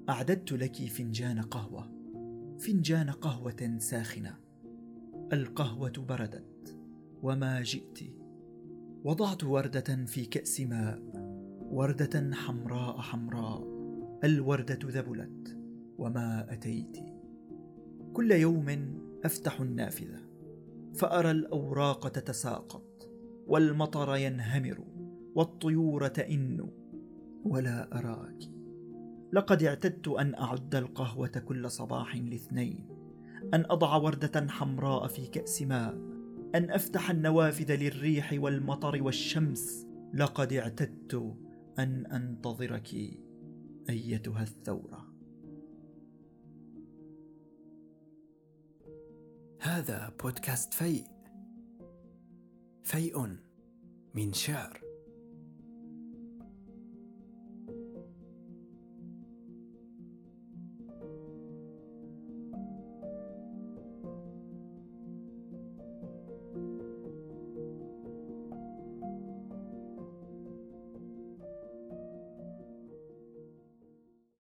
أعددت لك فنجان قهوة ساخنة. القهوة بردت وما جئت. وضعت وردة في كأس ماء، وردة حمراء حمراء. الوردة ذبلت وما أتيت. كل يوم أفتح النافذة فأرى الأوراق تتساقط، والمطر ينهمر، والطيور تئن، ولا أراك. لقد اعتدت أن أعد القهوة كل صباح لاثنين، أن أضع وردة حمراء في كأس ماء، أن أفتح النوافذ للريح والمطر والشمس. لقد اعتدت أن أنتظرك أيتها الثورة. هذا بودكاست فيء من شعر.